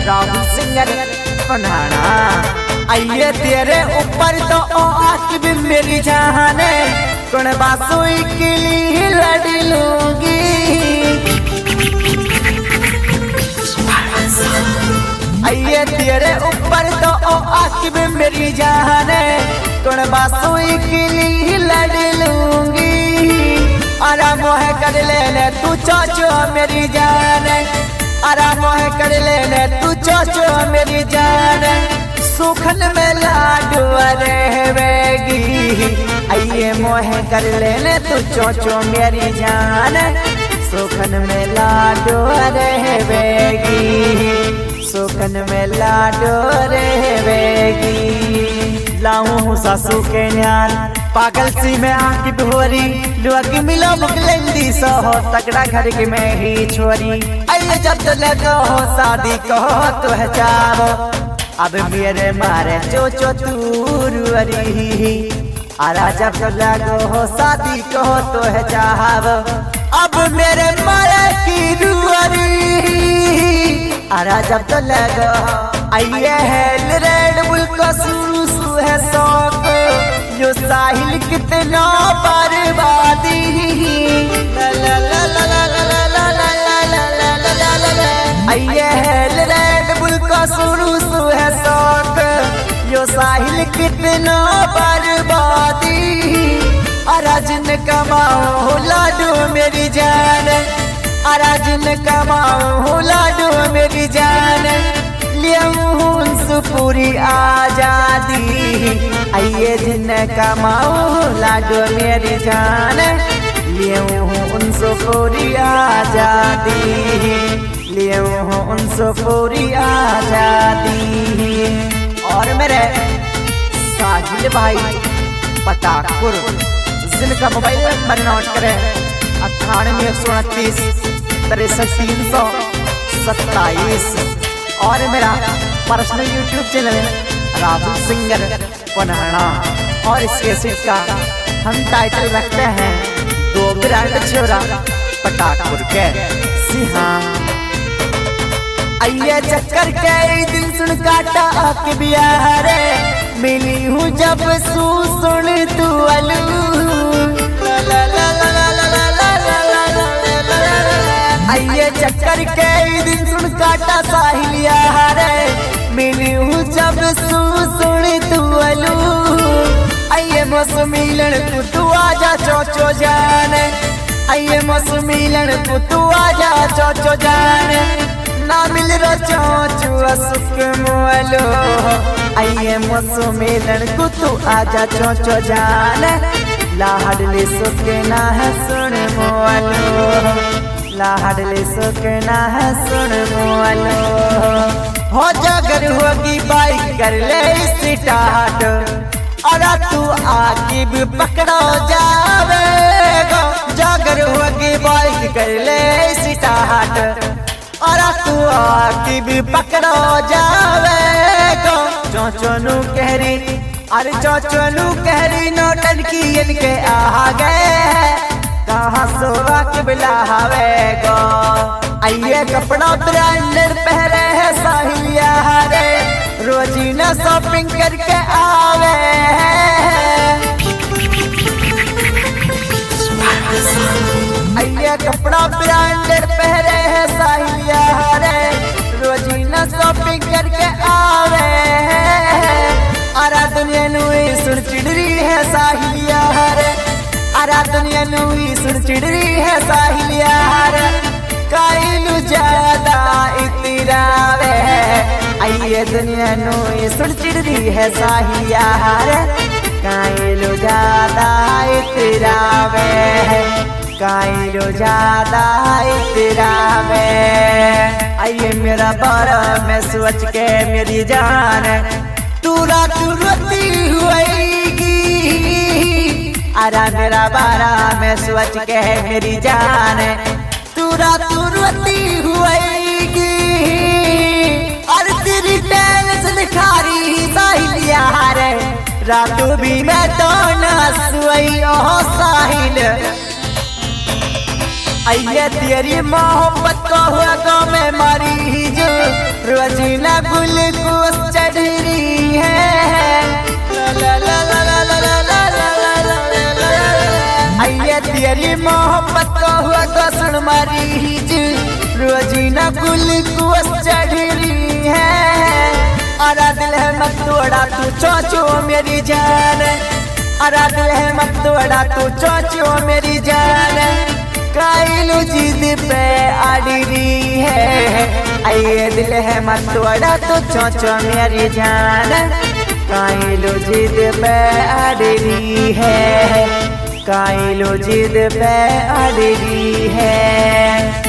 Rahul singer बनाना आइए तेरे ऊपर तो आँख भी मेरी जान है कौन बासुई के लिए लड़ लूंगी आइए तेरे ऊपर तो आँख भी मेरी जान है कौन बासुई के लिए लड़ लूंगी आराम है कर लेने तू चाचो मेरी जान आराम है कर लेने तू चाचो मेरी जान सुखन में लाडू रहेगी आइए मोहे कर लेने तू चोचो मेरी जान सुखन में लाडू रहेगी सुखन में लाडू रहेगी लाऊं हूँ सासू के न्यान पागल सी में आँख भोरी लुअक मिलो मुगलेंदी सो हो तगड़ा घर की मैं ही छोरी आइए जब तो लगो हो शादी कहो तो है चाहो अब मेरे मारे चोचो तूरी आरा जब तो लगो हो शादी कहो तो है चाहो अब मेरे मारे की रुअरी आरा जब तो लगो आइए है रेड बुल का सुसु है शौक जो साहिल कितना बर्बादी आइए है रेड बुल का सुसु है शौक जो साहिल कितना बर्बादी अराजन कमाओ लाडू मेरी जान अराजन कमाओ लाडू मेरी जान पूरी आजादी आइए जिन कमाओ लाडो मेरी जान लिए हूँ उनसे पूरी आजादी लिए हूँ उनसे पूरी आजादी और मेरे साहिल भाई पटाखपुर जिनका मोबाइल नंबर नोट करें 98 और मेरा पर्सनल यूट्यूब चैनल है राहुल सिंगर बनाना और इस कैसेट का हम टाइटल रखते हैं दो ग्रांड छोरा पटाखपुर के सिहा आइए चक्कर के दिल सुन काटा के बिहारे मिली हूँ जब सुन तू अलू आइए चक्कर के दिन सुन काटा साहिलिया रे मिली हूँ जब सुन तू अलू आइए मौसमीलन को तू आजा चोचो जान आइए मौसमीलन को तू आजा चोचो जान ना मिल रो चोचो सुख मोलो आइए मौसमीलन को तू आजा चोचो जान लाडले सुख ना है सुन मोलो लाडले सुखना है सुन मोलो हो जागर होगी बाइक कर ले स्टार्ट और तू आगे भी पकड़ो जावेगा जागर होगी बाइक कर ले स्टार्ट और तू आगे भी पकड़ो जावेगा चोचोनू कहरी अरे चोचोनू कहरी नोटन की इनके आ गए कहाँ सोवा के बिलावेगो आइए कपड़ा ब्रांडेड पहरे है साहिलिया रे रोजीना शॉपिंग करके आवे आइए कपड़ा ब्रांडेड पहरे है साहिलिया रे रोजीना शॉपिंग करके आवे आरा दुनिया नुई सुन चिड़री है साहिलिया रे आरा दुनिया नुई सुन चिड़री है साहिलिया काइलू ज्यादा इतरावे आइए दुनिया नुई सुन चिड़री है साहिलिया काइलू ज्यादा इतरावे काइलू ज्यादा इतरावे आइए मेरा बारा में सोच के मेरी जान तू रात रोती हुएगी अरा मेरा बारा में सोच के मेरी जान तू रात रोती हुएगी और तेरी टेंशन खारी साहिलिया रे रात भी मैं तो ना सोई ओ साहिल आइए तेरी मोहब्बत को हुआ गाँव में मरीज रोजीना ग्लूकोज चढ़ रही है। आइए तेरी मोहब्बत को हुआ घसण मरीज रोजीना ग्लूकोज चढ़ रही है। अरा दिल है मत तोड़ा तू चोचो मेरी जान, अरा दिल है मत तोड़ा तू चोचो मेरी जान। काइलो जिद पे अड़ी रही है, आइए दिल है मत तोड़ा तो चोचो मेरी जान। काइलो जिद पे अड़ी रही है, काइलो जिद पे अड़ी रही है।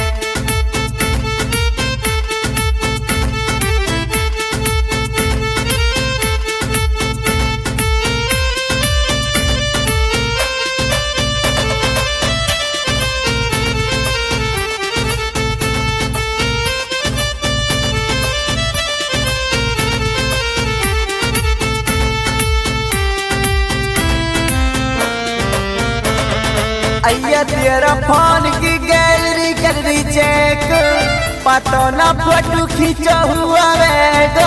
आइया तेरा फोन की गैलरी कर रही चेक, पतो ना फोटो खींचा हुआ वेगा।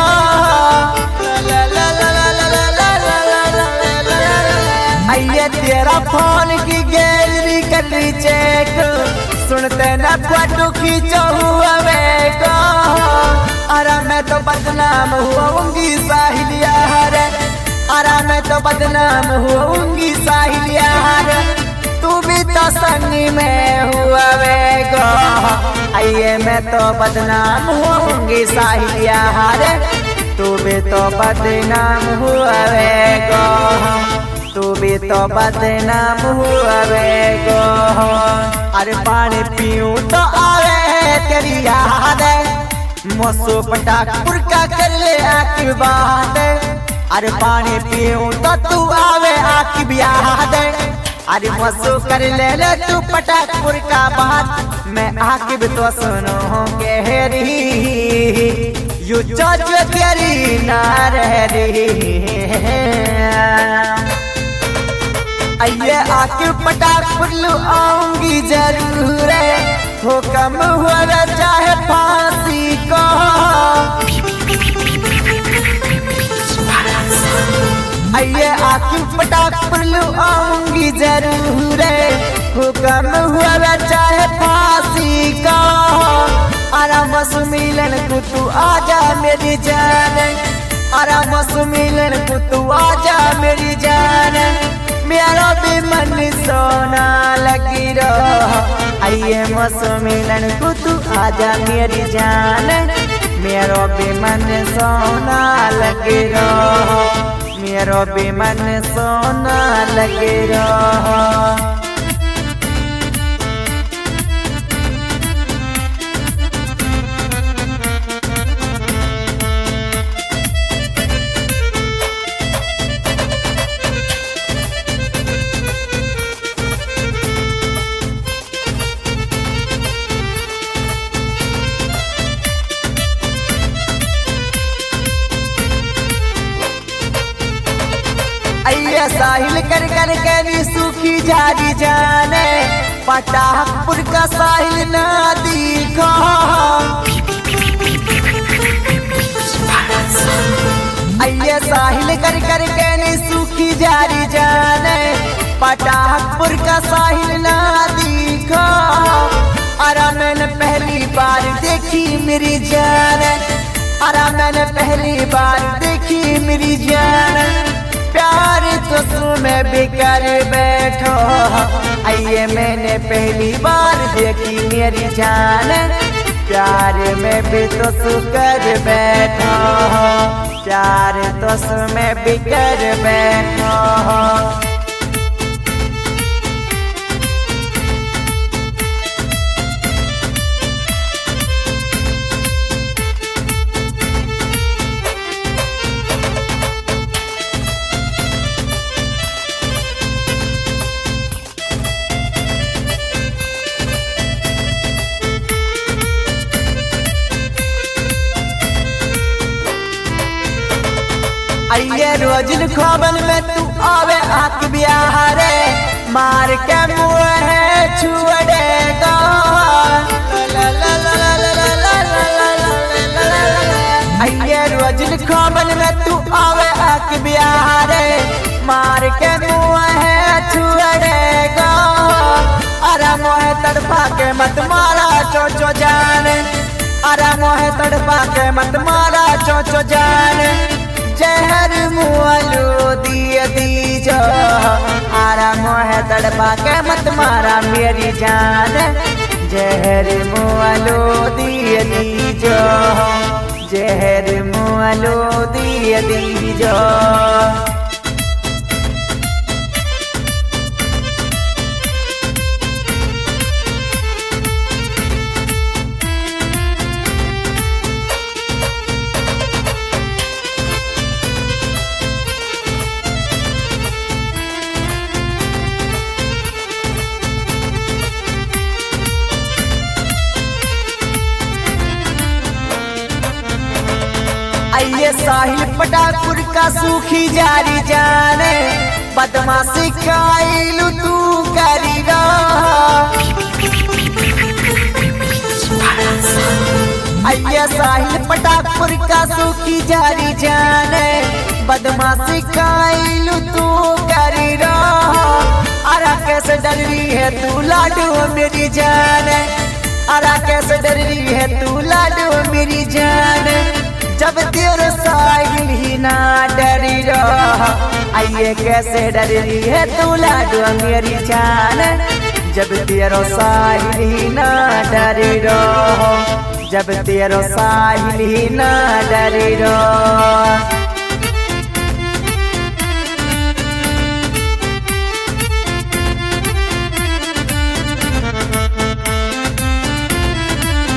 आइया तेरा फोन की गैलरी कर रही चेक, सुनते ना फोटो खींचा हुआ वेगा। अरे मैं तो बदनाम हुआऊंगी साहिलिया रे, अरे मैं तो बदनाम हुआऊंगी साहिलिया रे। तू भी तो संग में हुआ वेगो, आइए मैं तो बदनाम होंगी साहिलिया रे। तू भी तो बदनाम हुआ वेगो, तू भी तो बदनाम हुआ वेगो। अरे पानी पीऊं तो आवे तेरी याद, मौसू पटाखपुर का कर ले आकी बात। अरे पानी पीऊं तो तू आवे आकी याद, अरे मसू कर ले तू पटाखपुर का बात। मैं आकिब तो सुनो कह रही यू चाचो तेरी ना रह रही। आइए आकिब पटाखपुर लू आऊंगी जरूर, हो कम हुआ चाहे फांसी को। आइए आकिब पटाखपुर लू आऊंगी जरूर, हुक्म हुआ चाहे फांसी का। आराम से मिलन को तू आजा मेरी जान, आराम से मिलन को तू आजा मेरी जान। मेरा भी मन सोना लगी रहा, आइए मौसम मिलन को तू आजा मेरी जान। मेरा भी मन सोना लगी रहा, मेरा भी मन सोना लगे रहा। आइए साहिल कर कर के सूखी जारी जाने, पटाखपुर का साहिल ना दिखा। आइए साहिल कर कर के सूखी जारी जाने, पटाखपुर का साहिल ना दिखा। अरे मैंने पहली बार देखी मेरी जान, अरे मैंने पहली बार देखी मेरी जान। प्यार तो तुम्हें भी कर बैठो, आइए मैंने पहली बार देखी मेरी जान। प्यार में भी तो तू कर बैठो, प्यार तो तुम्हें भी कर बैठो। आइए रोजिन ख्वाबन में तू आवे आक बिहारे, मार के मुँह छुड़ेगा। आइए रोज खाबन में तू आवे आक बिहारे, मार के मुँह छुड़ेगा। अरे मोहे तड़पा के मत मारा चोचो जान, अरे मोहे तड़पा के मत मारा चोचो जान। जहर मुआलू दिए दीजो, अरे मोहे तड़पा के मत मारा मेरी जान। जहर मुआलू दिए दीजो, जहर मुआलू दिए दीजो। आइए साहिल पटापुर का सूखी जारी जाने, बदमाशी खाइलू तू करी रा। आइए साहिल पटापुर का सूखी जारी जाने, बदमाशी खाइलू तू करी रा। अरे कैसे डर रही है तू लाडू मेरी जान, अरे कैसे डर रही है तू लाडू मेरी जान। जब तेरे साहिल ही ना डरी रहा, आइए कैसे डर रही है तू लाडू मेरी जान। जब तेरो साहिल ही ना डरी रहा, जब तेरो साहिल ही ना डरी रहा।